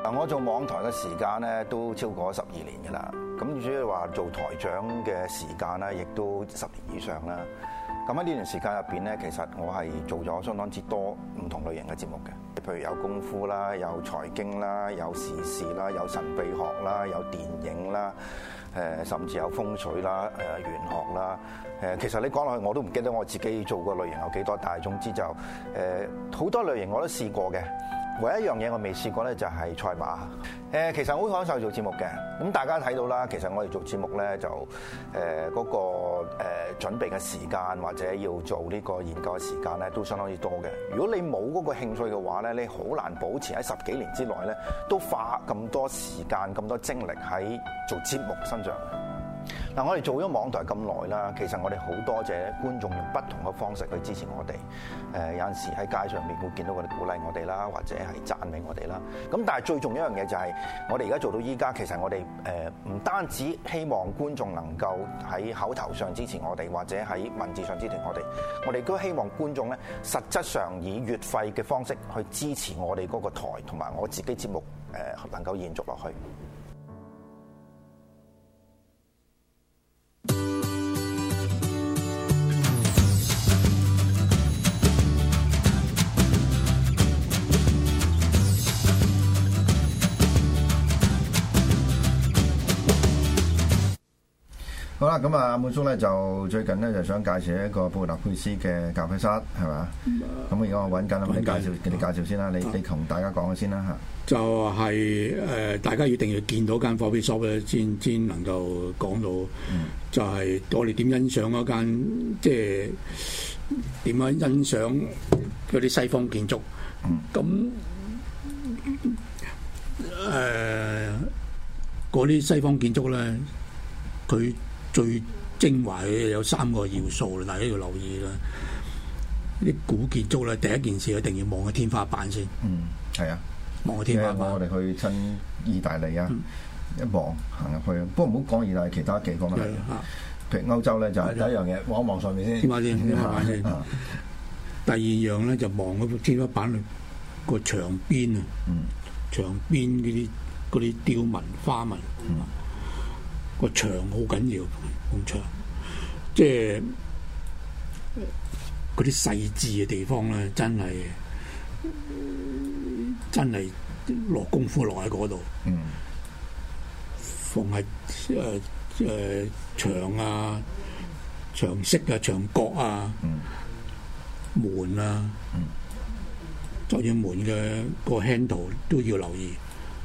我做網台嘅時間咧都超過12年㗎啦，咁主要話做台長嘅時間咧，亦都10年以上啦。咁喺呢段時間入邊咧，其實我係做咗相當之多唔同類型嘅節目嘅，譬如有功夫啦，有財經啦，有時事啦，有神秘學啦，有電影啦，甚至有風水啦、玄學啦。其實你講落去我都唔記得我自己做過類型有幾多，但係總之就好多類型我都試過嘅。唯一一樣嘢我未試過咧，就係賽馬。其實好享受做節目嘅。咁大家睇到啦，其實我哋做節目咧就嗰個準備嘅時間或者要做呢個研究嘅時間咧，都相當之多嘅。如果你冇嗰個興趣嘅話咧，你好難保持喺10幾年之內咧，都花咁多時間、咁多精力喺做節目身上。嗱，我哋做咗網台咁耐啦，其實我哋好多謝觀眾用不同嘅方式去支持我哋。有陣時喺街上面會見到佢哋鼓勵我哋啦，或者係讚美我哋啦。咁但係最重要一樣嘢就係，我哋而家做到依家，其實我哋唔單止希望觀眾能夠喺口頭上支持我哋，或者喺文字上支持我哋都希望觀眾咧實質上以月費嘅方式去支持我哋嗰個台同埋我自己節目能夠延續落去。好啦，咁啊，滿叔咧就最近咧就想介紹一個布達佩斯嘅咖啡室，係咪？咁而家我揾緊啦，你介紹先啦，你同大家講下先啦嚇。 就係大家一定要見到間 coffee shop 咧，先能夠講到，就係我哋點欣賞嗰間，即係點樣欣賞嗰啲西方建築。咁嗰啲西方建築咧，佢最精華嘅有3個要素啦，大家要留意啦。啲古建築咧，第一件事一定要望個天花板先。 係啊， 望個天花板。 我哋去親意大利啊，一望行入去。不過唔好講意大利，其他地方啦。譬如歐洲咧，就係第一樣嘢望一望上面先。 天花板先。第二樣咧就望嗰個天花板個牆邊啊，牆邊嗰啲雕紋花紋。個牆好緊要，埲牆即係嗰啲細緻嘅地方咧，真係落功夫落喺嗰度。逢係牆啊、牆色啊、牆角啊、門啊，就算門嘅個 handle 都要留意。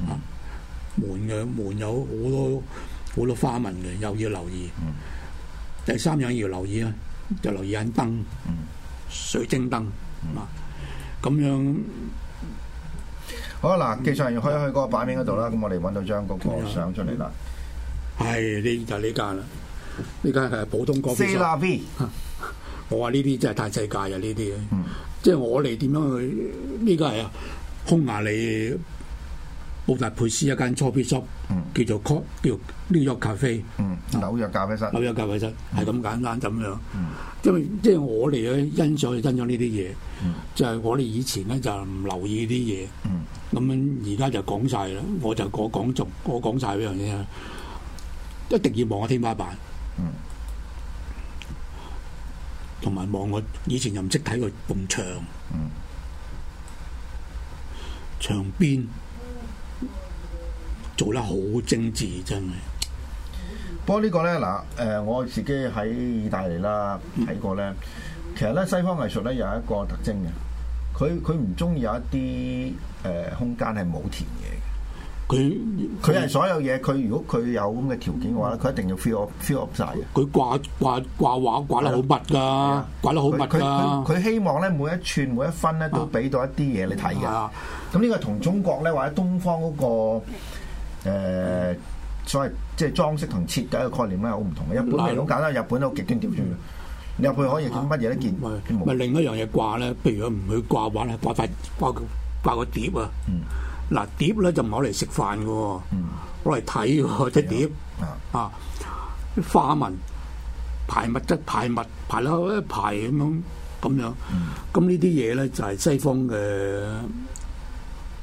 門有好多花紋嘅，又要留意。第3樣要留意啊，就留意眼燈，水晶燈咁樣。 好啊，嗱，技術人員可以去嗰個版面嗰度啦。咁我哋揾到張嗰個相出嚟啦。 係呢就呢間啦，呢間係普通咖啡。 C'est la vie。 我話呢啲真係太世界啊！呢啲，即係我哋點樣去？呢個係啊，匈牙利布達佩斯一間 coffee shop，叫做 New York Cafe， 紐約咖啡室。 紐約咖啡室係咁簡單咁樣。因為即係我哋咧欣賞呢啲嘢，就係我哋以前咧就唔留意呢啲嘢。咁樣而家就講晒啦，我講晒呢樣嘢，一定要望個天花板，同埋望我以前又唔識睇個埲牆，牆邊做得好精緻，真係。 不過呢個咧嗱，我自己喺意大利啦睇過咧，其實咧西方藝術咧有一個特徵嘅，佢唔中意有一啲空間係冇填嘢嘅。佢係所有嘢，佢如果佢有咁嘅條件嘅話咧，佢一定要 fill up 晒嘅。佢掛畫掛得好密㗎，掛得好密㗎。 佢希望咧每一寸每一分咧都俾到一啲嘢你睇嘅。咁呢個同中國咧或者東方嗰個所謂即係裝飾同設計嘅概念咧好唔同嘅。日本係好簡單，日本都好極端調轉嘅。你入去可以見乜嘢都見。 咪另一樣嘢掛咧，譬如佢唔去掛畫咧，掛個碟啊。嗱，碟咧就唔攞嚟食飯嘅喎，攞嚟睇喎隻碟啊！花紋排密質排密排咗一排咁樣，咁呢啲嘢咧就係西方嘅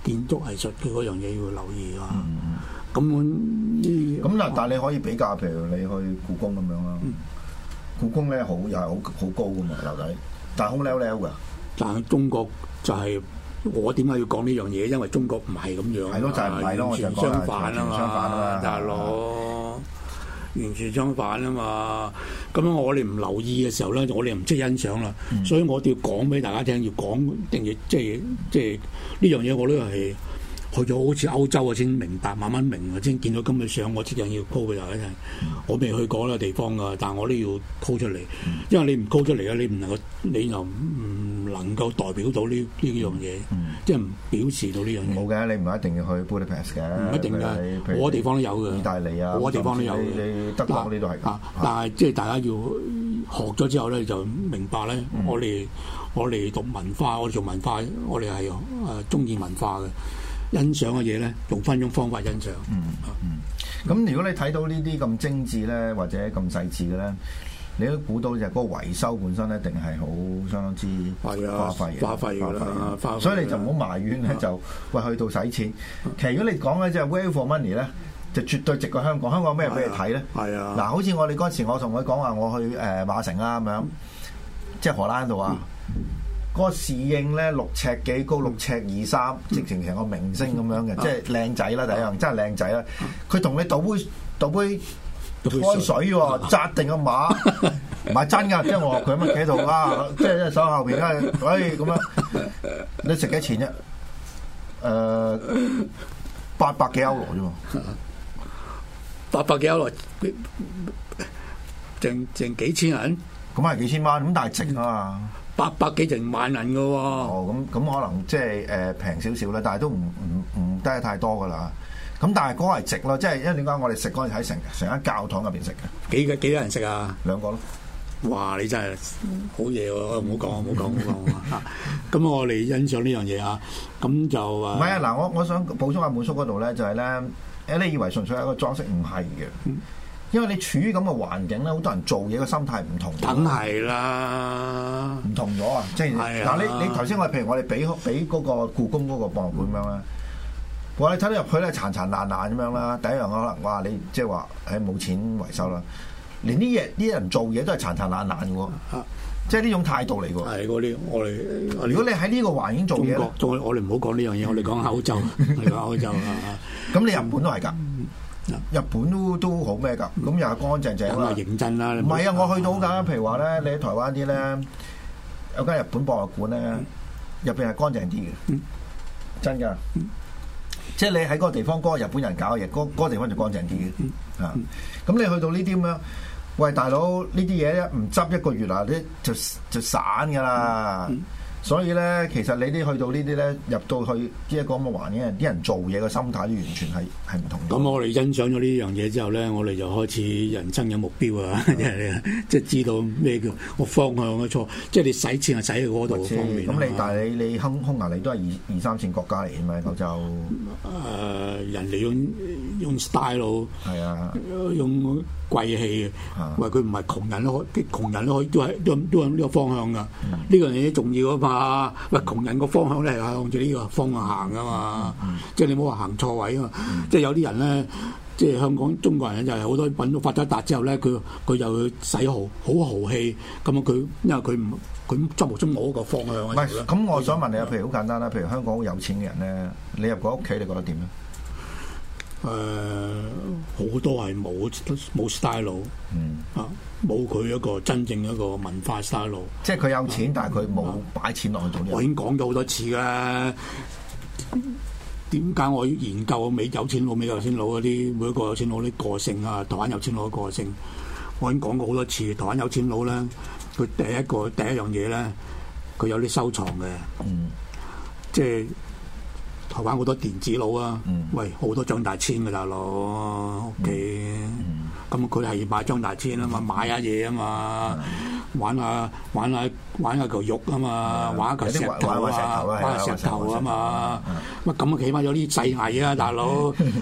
建築藝術嘅嗰樣嘢要留意啊。咁嗱，但係你可以比較，譬如你去故宮咁樣啦，故宮咧又係好高噶嘛樓底，但係空溜溜㗎。 但係中國就係我點解要講呢樣嘢？因為中國唔係咁樣， 係咯，就係唔係咯， 完全相反啊嘛，大佬。完全相反啊嘛！咁樣我哋唔留意嘅時候咧，我哋唔識欣賞啦。所以我哋要講俾大家聽，要講定要即係呢樣嘢，我都係去咗好似歐洲啊先明白，慢慢明啊，先見到今日相，我即刻要 call 俾大家聽。我未去過呢個地方噶，但係我都要 call 出嚟，因為你唔 call 出嚟咧，你又唔能夠代表到呢樣嘢，即係唔表示到呢樣嘢。 冇嘅，你唔一定要去 Budapest 嘅， 唔一定㗎。我個地方都有嘅， 意大利啊， 我個地方都有嘅。 你德國呢度係㗎。 但係即係大家要學咗之後咧，就明白咧。我哋讀文化，我哋做文化，我哋係中意文化嘅。欣賞嘅嘢咧，用翻種方法欣賞。 咁如果你睇到呢啲咁精緻咧，或者咁細緻嘅咧，你都估到就嗰個維修本身咧，一定係好相當之花費㗎啦。所以你就唔好埋怨咧，就喂去到使錢。其實如果你講咧，即係 value for money 咧，就絕對值過香港。香港咩俾你睇咧？係啊。嗱，好似我哋嗰陣時，我同佢講話，我去馬城啦咁樣，即係荷蘭度啊。嗰個侍應咧6尺幾高，6尺2、3，直情成個明星咁樣嘅，即係靚仔啦，第一樣真係靚仔啦。佢同你倒杯開水喎，紮定個馬，唔係真㗎，即係我話佢咁樣企喺度啊，即係手後邊咧，咁樣，你食幾錢啫？800幾歐羅啫嘛 ，800幾歐羅，剩幾千銀， 咁係幾千蚊，咁但係值啊嘛。 800幾成萬銀嘅喎。 哦，咁可能即係平少少啦，但係都唔低得太多噶啦。咁但係嗰個係值咯，即係因為點解我哋食嗰陣喺成間教堂入邊食嘅？幾多人食啊？2個咯。 哇！你真係好嘢喎！唔好講。咁我哋欣賞呢樣嘢啊，咁就唔係啊！嗱，我想補充下滿叔嗰度咧，就係咧，你以為純粹係一個裝飾，唔係嘅。因為你處於咁嘅環境咧，好多人做嘢嘅心態唔同。 梗係啦， 唔同咗啊！即係嗱，你頭先譬如我哋俾嗰個故宮嗰個博物館咁樣啦，我哋睇到入去咧殘殘爛爛咁樣啦。第一樣可能話你即係話冇錢維修啦，連啲人做嘢都係殘殘爛爛嘅喎。即係呢種態度嚟㗎。係嗰啲我哋。如果你喺呢個環境做嘢， 我哋唔好講呢樣嘢，我哋講歐洲，歐洲啊。 咁你日本都係㗎。日本都好咩㗎？咁又係乾乾淨淨啦。 認真啦。 唔係啊，我去到㗎。譬如話咧，你喺台灣啲咧有間日本博物館咧，入邊係乾淨啲嘅，真㗎。即係你喺嗰個地方，嗰個日本人搞嘅嘢，嗰個地方就乾淨啲嘅。咁你去到呢啲咁樣，喂大佬，呢啲嘢咧唔執1個月啊，你就散㗎啦。所以咧，其實你啲去到呢啲咧，入到去呢一個咁嘅環境，啲人做嘢嘅心態都完全係唔同。 咁我哋欣賞咗呢樣嘢之後咧，我哋就開始人生有目標啊！即係知道咩叫個方向嘅錯，即係你使錢係使喺嗰度方面。 咁但係你匈牙利都係2、3線國家嚟嘅嘛，歐洲。 人哋用 style 係啊， 用貴氣喂，佢唔係窮人都可以，窮人都可以都係呢個方向㗎。呢樣嘢重要啊嘛！喂，窮人個方向咧係向住呢個方向行㗎嘛。即係你唔好話行錯位啊嘛。即係有啲人咧，即係香港中國人就係好多揾到發咗達之後咧，佢就使好豪氣咁啊！佢因為佢執無中冇個方向。 唔係咁，我想問你啊，譬如好簡單啦，譬如香港好有錢嘅人咧，你入個屋企，你覺得點咧？ 好多係冇 style，冇佢一個真正一個文化 style。即係佢有錢，但係佢冇擺錢落去做嘢。 我已經講咗好多次啦。點解我要研究美有錢佬嗰啲每一個有錢佬啲個性啊？台灣有錢佬嘅個性，我已經講過好多次。台灣有錢佬咧，佢第一樣嘢咧，佢有啲收藏嘅，即係。台灣好多電子佬啊，喂，好多張大千嘅大佬屋企，咁佢係買張大千啊嘛，買下嘢啊嘛，玩下嚿肉啊嘛，玩下嚿石頭啊，玩下石頭啊嘛，乜咁啊起碼有啲製藝啊大佬，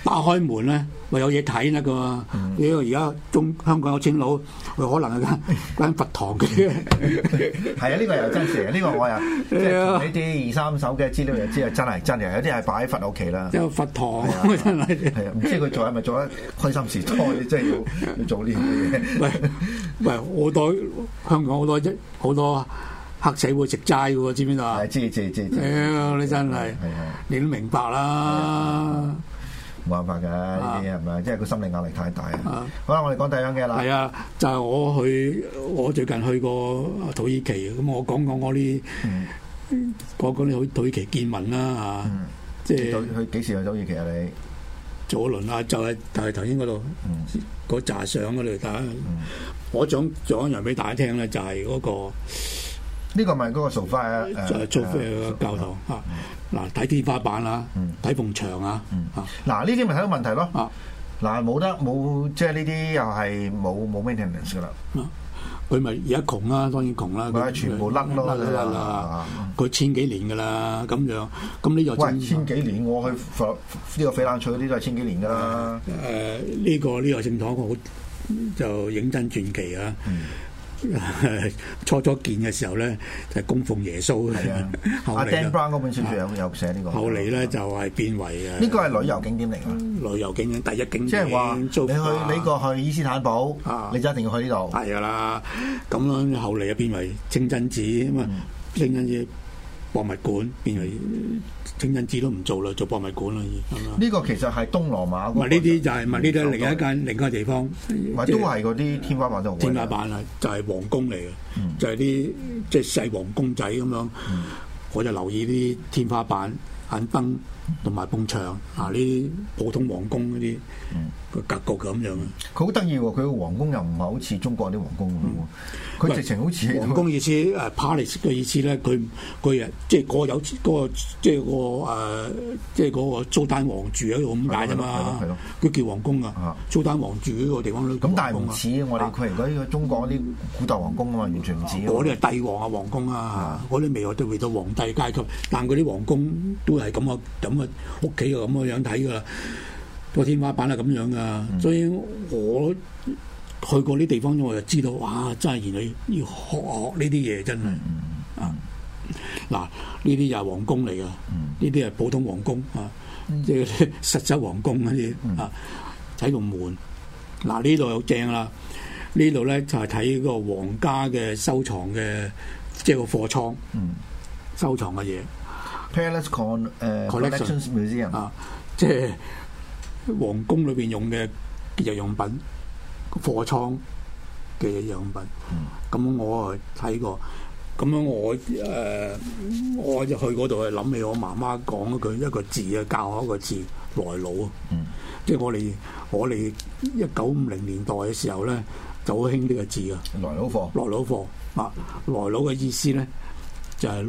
打開門咧，咪有嘢睇啦噶。因為而家香港有錢佬，佢可能係間佛堂嘅。 係啊，呢個又真事啊！呢個我又即係呢啲2、3手嘅資料又知係真嘅，有啲係擺喺佛屋企啦。 即係佛堂真係。 係啊，唔知佢做係咪做得開心時代，即係要做呢啲嘢。 喂，好多香港好多黑社會食齋嘅喎，知唔知啊？ 知。 你真係，你都明白啦。 冇辦法㗎，呢啲係咪？即係個心理壓力太大啊！好啦，我哋講第二樣嘢啦。 係啊，就係我最近去過土耳其，咁我講我啲講啲土耳其見聞啦嚇。即係去幾時去土耳其啊？你早輪啊，就係頭先嗰度嗰紮相嗰度打。我講一樣俾大家聽咧，就係嗰個呢個咪嗰個蘇菲啊， 蘇菲嘅教堂嚇。嗱，睇天花板啊，睇埲牆啊， 嗱呢啲咪睇到問題咯。嗱冇即係呢啲又係冇 maintenance 噶啦。 佢咪而家窮啦，當然窮啦。 佢全部甩咯， 佢千幾年噶啦，咁樣咁呢個千幾年，我去呢個翡冷翠嗰啲都係千幾年噶啦。 呢個聖堂好就認真傳奇啊！初見嘅時候咧，就供奉耶穌嘅。 阿 Dan Brown 嗰本小説有寫呢個。後嚟咧就係變為呢個係旅遊景點嚟㗎。 旅遊景點第一景點。 即係話你去美國去伊斯坦堡，你就一定要去呢度。 係㗎啦，咁樣後嚟啊變為清真寺咁啊，清真寺博物館變為清真寺都唔做啦，做博物館啦。 呢個其實係東羅馬。 唔係呢啲就係唔係呢啲另一個地方。 咪都係嗰啲天花板都。 天花板啊，就係皇宮嚟嘅，就係啲即係細皇宮仔咁樣。我就留意啲天花板、眼燈同埋埲牆啊，呢啲普通皇宮嗰啲個格局咁樣。 佢好得意喎，佢個皇宮又唔係好似中國啲皇宮咁喎。佢直情好似皇宮意思，palace 嘅意思咧，佢即係嗰個即係嗰個蘇丹王住喺度咁解啫嘛。佢叫皇宮啊，蘇丹王住嗰個地方都。 咁但係唔似我哋佢而家呢個中國啲古代皇宮啊嘛，完全唔似。 嗰啲係帝王啊皇宮啊，嗰啲未去到皇帝階級，但嗰啲皇宮都係咁嘅屋企就咁嘅樣睇噶啦。個天花板係咁樣噶，所以我去過啲地方，我就知道，哇！真係原來要學呢啲嘢，真係嗱，呢啲又係皇宮嚟噶，呢啲係普通皇宮啊，即係實質皇宮嗰啲啊，睇個門。嗱，呢度又正啦，呢度咧就係睇個皇家嘅收藏嘅，即係個貨倉，收藏嘅嘢。 Palace Collections Museum 啊，即係皇宮裏邊用嘅日用品，貨倉嘅日用品。咁我啊睇過，咁樣我就去嗰度，諗起我媽媽講一個字啊，教我一個字來佬啊。即係我哋1950年代嘅時候咧，就好興呢個字啊。來佬貨啊，來佬嘅意思咧。就係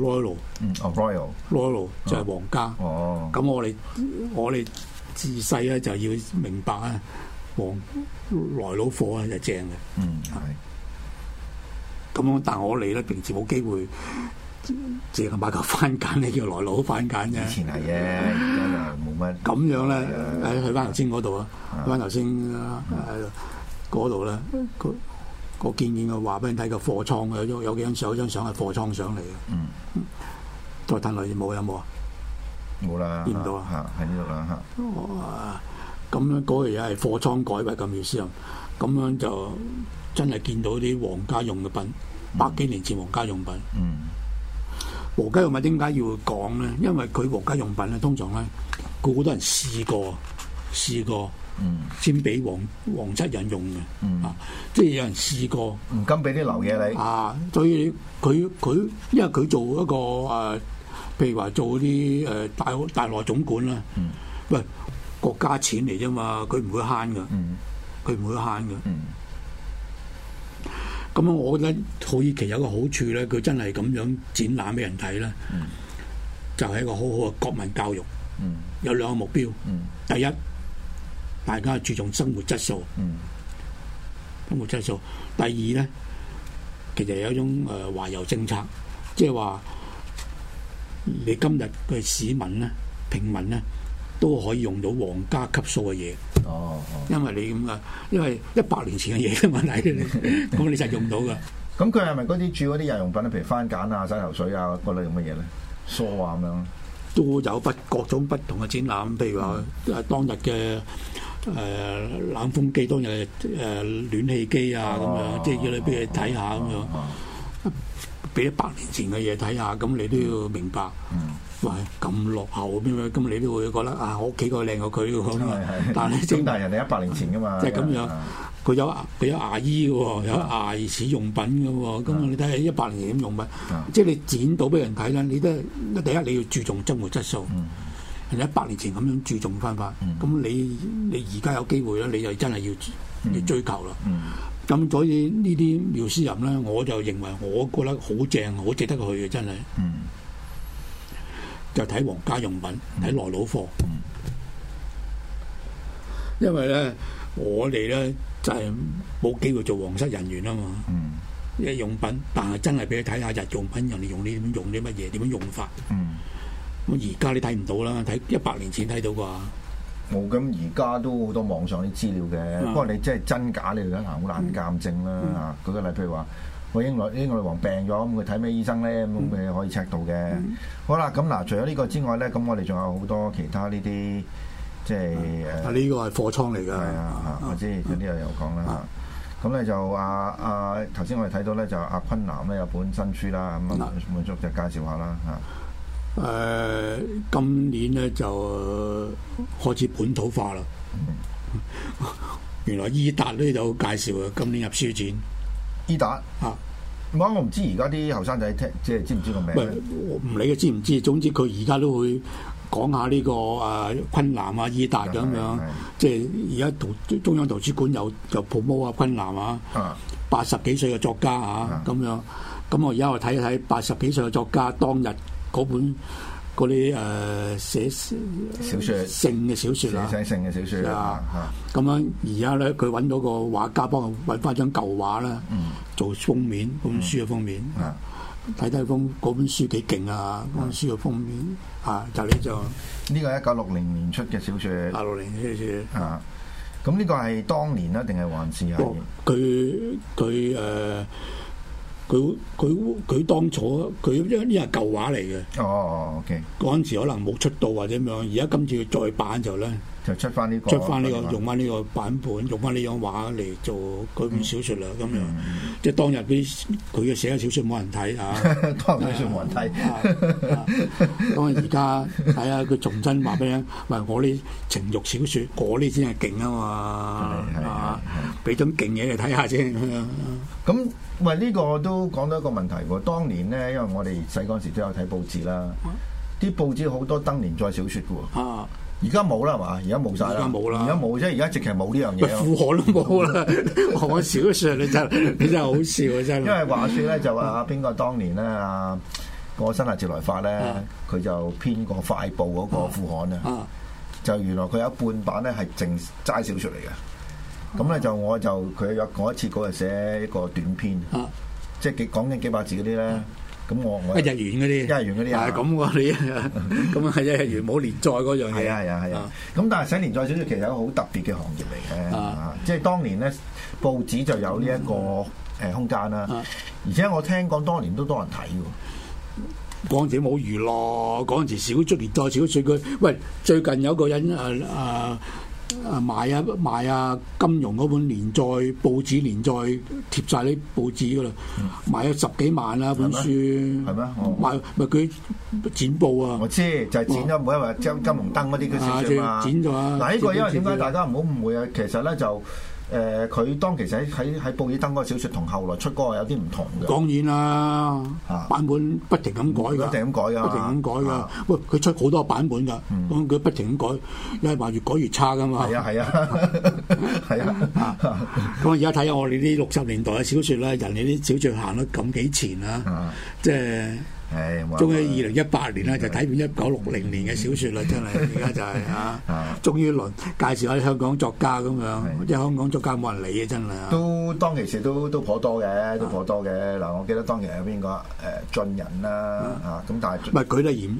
royal，royal 就係皇家。咁我哋自細咧就要明白啊，來佬貨啊就正嘅。咁樣，但我哋咧平時冇機會，淨係買嚿番梘，你叫來佬番梘啫。 以前係嘅，而家就冇乜。 咁樣咧，去翻頭先嗰度啊，去翻頭先嗰度咧，我見佢話俾你睇個貨倉有幾張相，有張相係貨倉上嚟嘅。再睇落去有冇啊？ 冇啦， 見唔到啊？ 喺呢度啦咁樣嗰個嘢係貨倉改為咁意思啊？咁樣就真係見到啲皇家用嘅品，100幾年前皇家用品。皇家用品點解要講咧？因為佢皇家用品咧，通常咧，好多人試過。先俾皇室人用嘅，即係有人試過， 唔敢俾啲流嘢你。 所以佢因為佢做一個譬如話做嗰啲大內總管啦，喂，國家錢嚟啫嘛，佢唔會慳噶，咁我覺得土耳其有個好處咧，佢真係咁樣展覽俾人睇咧，就係一個好好嘅國民教育。有2個目標，第一，大家注重生活質素，第二咧，其實有一種華郵政策，即係話你今日嘅市民咧、平民咧， 都可以用到皇家級數嘅嘢。 哦， 因為你咁啊，因為100年前嘅嘢嘅問題，咁你就用到噶。 咁佢係咪嗰啲煮嗰啲日用品咧？譬如番梘啊、洗頭水啊嗰類咁嘅嘢咧，梳啊咁樣， 都有各種不同嘅展覽，譬如話當日嘅冷風機，當日暖氣機啊咁樣，即係叫你俾你睇下咁樣，俾100年前嘅嘢睇下，咁你都要明白。喂，咁落後咁樣，咁你都會覺得啊，我屋企個靚過佢咁啊。但係人哋100年前噶嘛， 即係咁樣。佢有牙醫嘅喎，有牙齒用品嘅喎，咁你睇下100年前點用品，即係你展到俾人睇啦。你都第一你要注重生活質素，人哋100年前咁樣注重翻法，咁你而家有機會咧，你就真係要追求啦。咁所以呢啲妙思人咧，我就認為我覺得好正，好值得去嘅，真係。就睇皇家用品，睇來佬貨，因為咧我哋咧就係冇機會做皇室人員啊嘛。一用品，但係真係俾你睇下日用品，人哋用啲乜嘢，點樣用法。咁而家你睇唔到啦，睇100年前睇到啩。 冇，咁而家都好多網上啲資料嘅，不過你即係真假你而家好難鑑證啦。舉個例，譬如話，英女王病咗，咁佢睇咩醫生咧？咁佢可以 check 到嘅。好啦，咁嗱，除咗呢個之外咧，咁我哋仲有好多其他呢啲，即係呢個係貨倉嚟㗎。係啊，我知有啲又有講啦。咁咧就頭先我哋睇到咧就阿昆南咧有本新書啦，咁滿足就介紹下啦嚇。 今年咧就開始本土化啦。原來伊達咧有介紹啊，今年入書展。 伊達我唔知而家啲後生仔即係知唔知個名？ 唔理佢知唔知，總之佢而家都會講下呢個昆南啊、伊達咁樣。即係而家中央圖書館有 promote 啊昆南啊，80幾歲嘅作家啊咁樣。咁我而家我睇一睇80幾歲嘅作家當日嗰本嗰啲寫小説性嘅小説啊， 寫性嘅小説啊。 咁樣而家咧，佢揾到個畫家幫佢揾翻張舊畫啦，做封面嗰本書嘅封面。睇睇嗰本書幾勁啊！嗰本書嘅封面就呢就呢個1960年出嘅小説。 60年小説啊！ 咁呢個係當年啦，定係還是係佢當初佢呢係舊畫嚟嘅。 OK。嗰陣時可能冇出到或者咁樣，而家今次再版就咧就出翻呢個用翻呢個版本，用翻呢張畫嚟做嗰本小説啦。咁樣即係當日佢嘅寫嘅小説冇人睇啊， 當日小説冇人睇。 當然而家睇下佢重新話俾你，喂，我啲情慾小説，我啲先係勁啊嘛，俾種勁嘢嚟睇下先。 咁喂，呢個都講到一個問題喎。當年咧，因為我哋細嗰陣時都有睇報紙啦，啲報紙好多登連載小説嘅喎。而家冇啦係嘛？而家冇晒啦。而家冇啦。而家冇啫。而家直情冇呢樣嘢。 副刊都冇啦。我小説你真係好笑啊！真係。 因為話説咧，就話邊個當年咧個新亞接來法咧，佢就編過快報嗰個副刊啊。就原來佢有一半版咧係淨齋小説嚟嘅。咁咧佢約過一次嗰日寫一個短篇，即係講緊幾百字嗰啲咧。咁我一日元嗰啲啊，咁喎你咁係一日元冇連載嗰樣嘢。 係啊。咁但係寫連載小説其實係一個好特別嘅行業嚟嘅，即係當年咧報紙就有呢一個空間啦。而且我聽講當年都多人睇喎。 嗰陣時冇娛樂，嗰陣時小説連載小説佢，喂，最近有個人賣金庸嗰本連載報紙連載貼晒啲報紙噶啦，賣咗10幾萬啦本書。 係咩？ 賣咪佢剪報啊！ 我知就係剪咗每一日金龍燈嗰啲嘅小説嘛。 剪咗啊！ 嗱，呢個因為點解大家唔好誤會啊？其實咧就佢當其實喺報紙登嗰個小説同後來出嗰個有啲唔同嘅。 當然啦，版本不停咁改㗎， 不停咁改㗎。 喂，佢出好多版本㗎，咁佢不停咁改，因為話越改越差㗎嘛。 係啊。 咁而家睇下我哋啲60年代嘅小説啦，人哋啲小説行得咁幾前啊，即係終於2018年咧就睇完1960年嘅小説啦，真係而家就係終於輪介紹下香港作家咁樣，即係香港作家冇人理嘅真係。 都當其時都頗多嘅，都頗多嘅。嗱，我記得當其時有邊個晉人啦咁，但係唔係佢都嫌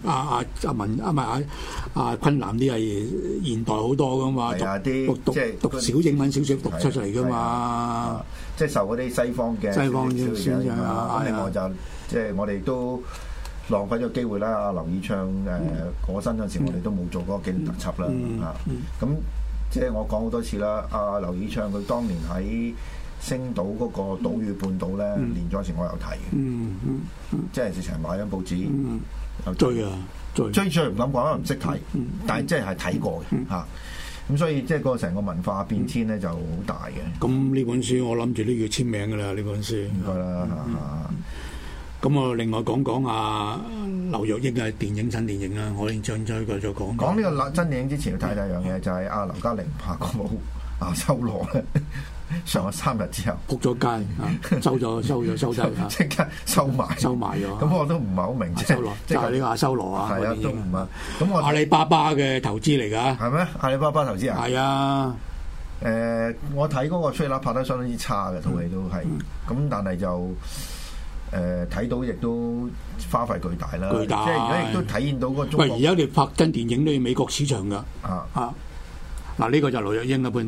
阿昆南啲係現代好多噶嘛，讀少英文小説讀出嚟噶嘛， 即係受嗰啲西方嘅小説影響。 咁另外就即係我哋都浪費咗機會啦。阿劉以鬯過身嗰時，我哋都冇做嗰個紀念特輯啦。咁即係我講好多次啦。阿劉以鬯佢當年喺星島嗰個島嶼半島咧連載時，我有睇嘅。即係直情買張報紙追唔敢講，因為唔識睇，但係即係睇過嘅嚇。咁所以即係個成個文化變遷咧就好大嘅。 咁呢本書我諗住都要簽名㗎啦，呢本書應該啦。 咁我另外講講劉若英嘅電影新電影啦，我哋再講講呢個真電影之前要睇第二樣嘢，就係阿劉嘉玲拍嗰部阿修羅咧，上咗3日之後仆咗街，收低， 即刻收埋咗。咁我都唔係好明， 即係呢個阿修羅啊， 係啊，都唔係。咁我阿里巴巴嘅投資嚟㗎， 係咩？阿里巴巴投資啊？ 係啊。 我睇嗰個 trailer 拍得相當之差嘅，套戲都係。咁但係就睇到亦都花費巨大啦，即係而家亦都體現到嗰個中國。 喂，而家你拍真電影都要美國市場㗎。嗱，呢個就劉若英嗰本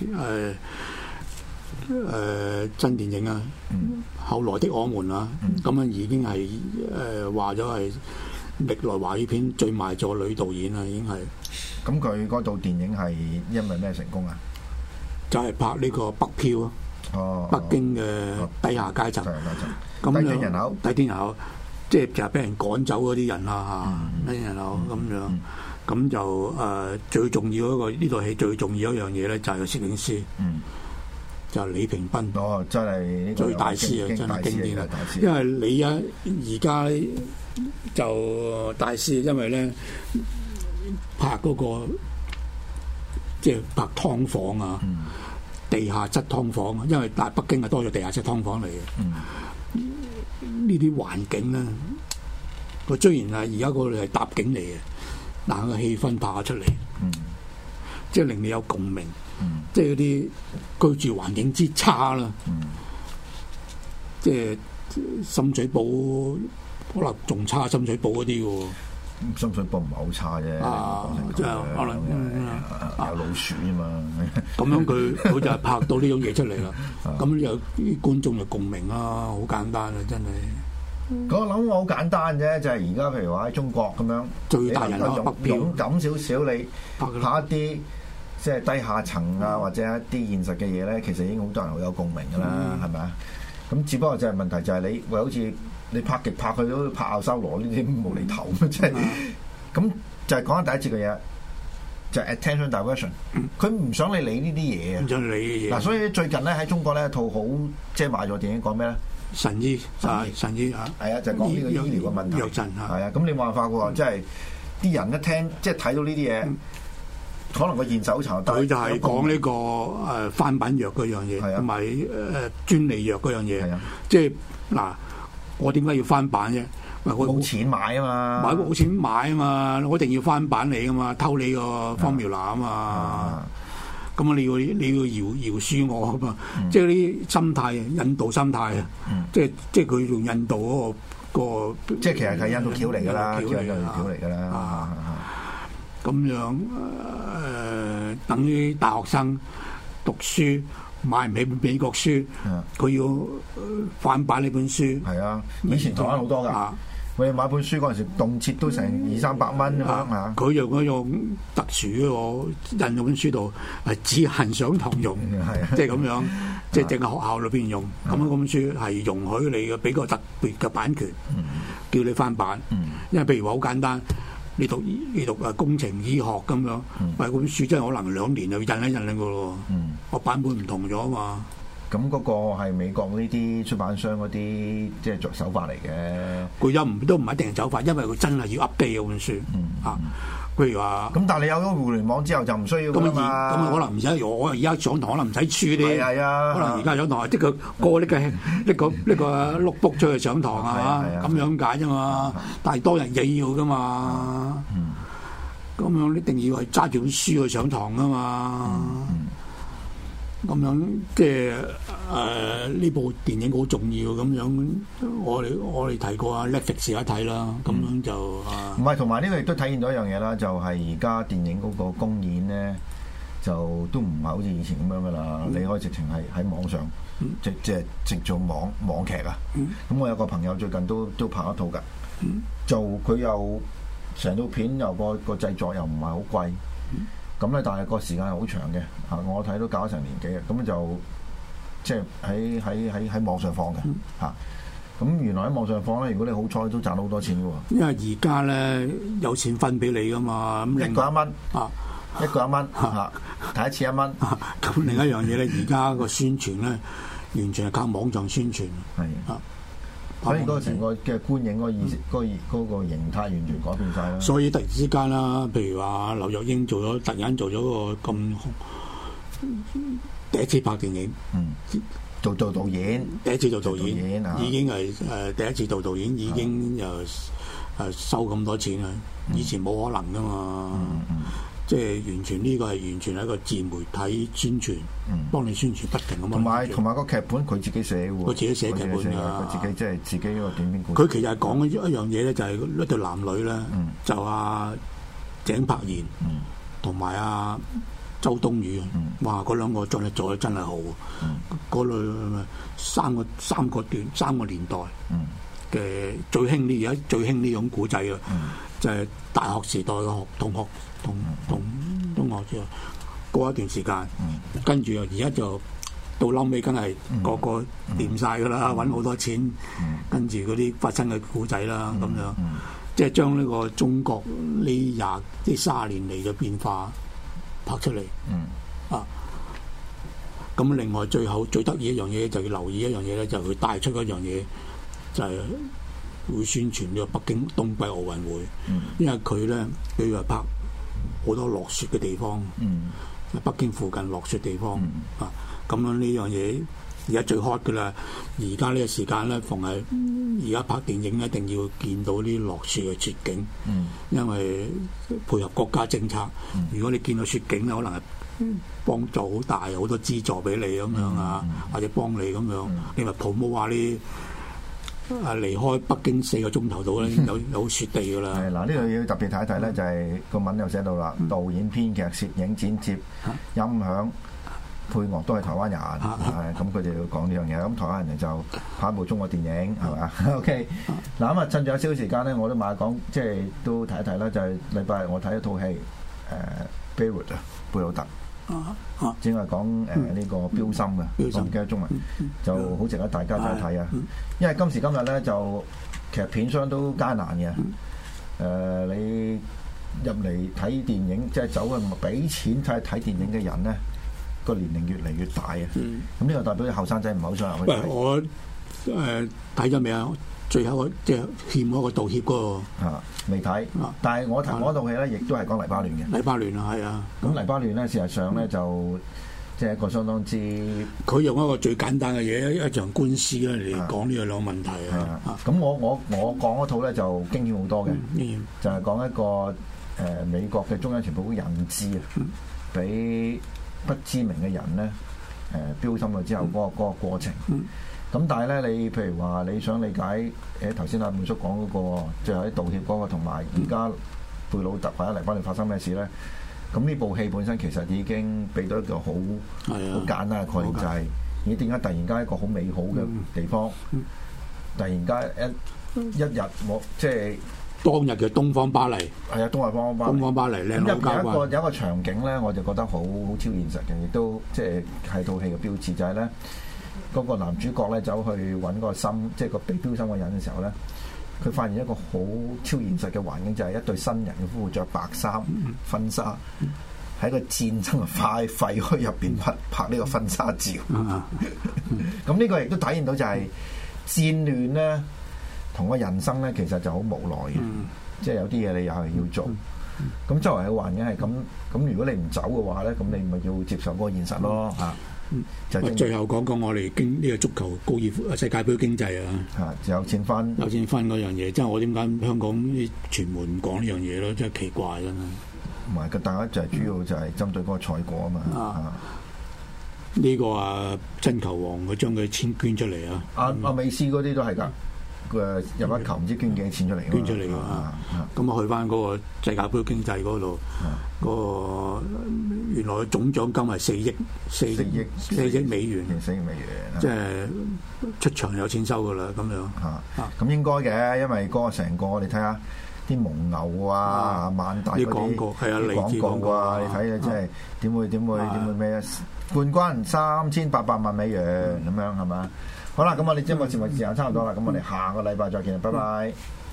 真電影啊。後來的我們啊，咁樣已經係話咗係歷來華語片最賣座女導演啦，已經係。 咁佢嗰套電影係因為咩成功啊？ 就係拍呢個北漂啊，北京嘅低下階層。咁低端人口， 即係其實俾人趕走嗰啲人啦嚇，低端人口咁樣。咁就最重要一個呢套戲最重要一樣嘢咧，就係個攝影師，就係李屏賓。 真係最大師啊，真係經典啊！因為你而家就大師，因為咧拍嗰個即係拍劏房啊，地下室劏房啊，因為北京係多咗地下室劏房嚟嘅。呢啲環境咧，佢雖然係而家嗰度係搭景嚟嘅。嗱，個氣氛拍咗出嚟，即係令你有共鳴，即係嗰啲居住環境之差啦，即係深水埗可能仲差深水埗嗰啲喎。 深水埗唔係好差啫， 即係可能有老鼠啊嘛。 咁樣佢就係拍到呢種嘢出嚟啦。咁有啲觀眾就共鳴啦，好簡單啊，真係。 我諗我好簡單啫，就係而家譬如話喺中國咁樣， 最大人口勇敢少少，你拍一啲即係低下層啊，或者一啲現實嘅嘢咧，其實已經好多人好有共鳴噶啦，係咪啊？咁只不過就係問題就係你好似你拍極拍佢都拍阿修羅呢啲無厘頭，即係咁就係講緊第一節嘅嘢，就係 attention diversion。佢唔想你理呢啲嘢啊， 唔想理嘅嘢。 嗱，所以最近咧喺中國咧一套好即係賣咗電影講咩咧？神醫就係講呢個醫療嘅問題。係啊，咁你冇辦法喎，即係啲人一聽即係睇到呢啲嘢，可能個現手查得。佢就係講呢個翻版藥嗰樣嘢，同埋專利藥嗰樣嘢。即係嗱，我點解要翻版啫？ 我冇錢買啊嘛， 冇錢買啊嘛，我一定要翻版你啊嘛，偷你個formula啊嘛。咁啊！你要饒恕我啊嘛！即係啲心態，印度心態啊！即係佢用印度嗰個， 即係其實係印度橋嚟㗎啦，橋嚟㗎啦。 咁樣等於大學生讀書買唔起本美國書，佢要翻版呢本書。 係啊，以前台灣好多㗎。我哋買本書嗰陣時，動輒都成200-300蚊咁樣。佢用嗰種特殊嗰個印嗰本書度係只限上堂用，即係咁樣，即係淨係學校裏邊用。咁樣嗰本書係容許你嘅俾個特別嘅版權，叫你翻版。因為譬如話好簡單，你讀工程醫學咁樣，喂，嗰本書真係可能2年就印一印個咯。個版本唔同咗啊嘛。 咁嗰個係美國呢啲出版商嗰啲即係手法嚟嘅。 佢都唔一定係手法，因為佢真係要 update 嗰本書。 譬如話， 咁但係你有咗互聯網之後就唔需要㗎嘛。 咁可能唔使我而家上堂可能唔使書啲， 係啊， 可能而家上堂即係個呢個碌 book 出去上堂啊，咁樣解啫嘛。但係多人嘢要㗎嘛，咁樣一定要係揸住本書去上堂㗎嘛。咁樣即係呢部電影好重要咁樣，我哋提過啊 Netflix 一睇啦，咁樣就唔係，同埋呢個亦都體現到一樣嘢啦，就係而家電影嗰個公演咧，就都唔係好似以前咁樣噶啦，你可以直情係喺網上，即係直做網劇啊。咁我有個朋友最近都拍一套㗎，就佢又成套片又個製作又唔係好貴。咁咧，但係個時間係好長嘅嚇，我睇都搞咗成年幾嘅，咁就即係喺網上放嘅嚇。咁原來喺網上放咧，如果你好彩都賺到好多錢嘅喎。 因為而家咧有錢分俾你噶嘛，咁一個1蚊啊， 一個1蚊嚇，睇一次1蚊。 咁另一樣嘢咧，而家個宣傳咧，完全係靠網上宣傳。 係啊。所以嗰個成個嘅觀影嗰個意識、嗰個形態完全改變晒啦。 所以突然之間啦，譬如話劉若英突然間做咗個咁第一次拍電影， 做導演， 第一次做導演，已經係第一次做導演，已經又收咁多錢啦。以前冇可能噶嘛。即係完全呢個係完全係一個自媒體宣傳，幫你宣傳不停咁。 同埋個劇本佢自己寫喎， 佢自己寫劇本㗎， 佢自己即係自己一個短篇故事。佢其實係講一樣嘢咧，就係一對男女咧，就阿井柏然同埋阿周冬雨，哇！嗰兩個做得真係好，嗰類三個年代嘅最興呢，而家最興呢種古仔啊，就係大學時代嘅同學同中學之後過一段時間，跟住而家就到後尾，梗係個個掂晒㗎啦，揾好多錢，跟住嗰啲發生嘅古仔啦，咁樣即係將呢個中國呢30年嚟嘅變化拍出嚟。啊，咁另外最後最得意一樣嘢就要留意一樣嘢咧，就係佢帶出一樣嘢，就係會宣傳呢個北京冬季奧運會，因為佢咧佢話拍好多落雪嘅地方，北京附近落雪地方啊，咁樣呢樣嘢而家最 hot 㗎啦。而家呢個時間咧，逢係而家拍電影一定要見到啲落雪嘅雪景，因為配合國家政策。如果你見到雪景咧，可能係幫助好大，好多資助俾你咁樣啊，或者幫你咁樣，你咪 promote 下啲。離開北京4個鐘頭到咧，有雪地㗎啦。係嗱， 呢度要特別睇一睇咧，就係個文又寫到啦，導演、編劇、攝影、剪接、音響、配樂都係台灣人，咁佢哋要講呢樣嘢。咁台灣人就拍一部中國電影係嘛？OK，嗱咁啊，趁住有少少時間咧，我都買講，即係都睇一睇啦。就係禮拜日我睇一套戲，Beirut 啊，貝魯特。只係講呢個標心嘅，我唔記得中文，就好值得大家睇睇啊！因為今時今日咧，就其實片商都艱難嘅。你入嚟睇電影，即係走去俾錢睇電影嘅人咧，個年齡越嚟越大啊！咁呢個代表後生仔唔係好想入去睇。 我睇咗未啊？最後即係欠嗰個道歉嗰個未睇，但係我睇嗰套戲咧，亦都係講黎巴嫩嘅。 黎巴嫩啊，係啊。咁黎巴嫩咧，事實上咧就即係一個相當之， 佢用一個最簡單嘅嘢，一場官司咧嚟講呢個兩個問題啊。 咁我講嗰套咧就驚險好多嘅，就係講一個美國嘅中央情報局人質啊，俾不知名嘅人咧標心咗之後嗰個過程。咁但係咧，你譬如話你想理解頭先阿滿叔講嗰個最後啲道歉嗰個，同埋而家貝魯特或者黎巴嫩發生咩事咧？咁呢部戲本身其實已經俾到一個好簡單嘅概念，就係咦點解突然間一個好美好嘅地方，突然間一日我即係當日嘅東方巴黎， 係啊，東方巴黎靚到交關。有一個場景咧，我就覺得好超現實嘅，亦都即係係套戲嘅標誌，就係咧。嗰個男主角咧走去揾個心，即係個被標心嘅人嘅時候咧，佢發現一個好超現實嘅環境，就係一對新人嘅夫婦着白衫婚紗，喺個戰爭嘅廢墟入邊拍呢個婚紗照。咁呢個亦都體現到就係戰亂咧，同個人生咧其實就好無奈嘅，即係有啲嘢你又係要做， 咁周圍嘅環境係咁，咁如果你唔走嘅話咧，咁你咪要接受嗰個現實咯嚇。 最後講講我哋呢個足球高爾夫世界盃經濟啊嚇，有錢分嗰樣嘢，即係我點解香港啲傳媒唔講呢樣嘢咯？真係奇怪真係。 唔係，大家就係主要就係針對嗰個賽果啊嘛。 呢個真球王佢將佢錢捐出嚟啊！ 阿美斯嗰啲都係㗎。佢入一球唔知捐幾錢出嚟㗎， 捐出嚟㗎。咁去翻嗰個世界盃經濟嗰度，嗰個原來總獎金係4億美元，即係出場有錢收㗎啦，咁樣。咁應該嘅，因為嗰個成個你睇下啲蒙牛啊、萬達嗰啲廣告啊，你睇啊，即係點會咩啊？冠軍3800萬美元咁樣係嘛？好啦，咁我哋今日節目時間差唔多啦，咁我哋下個禮拜再見，拜拜。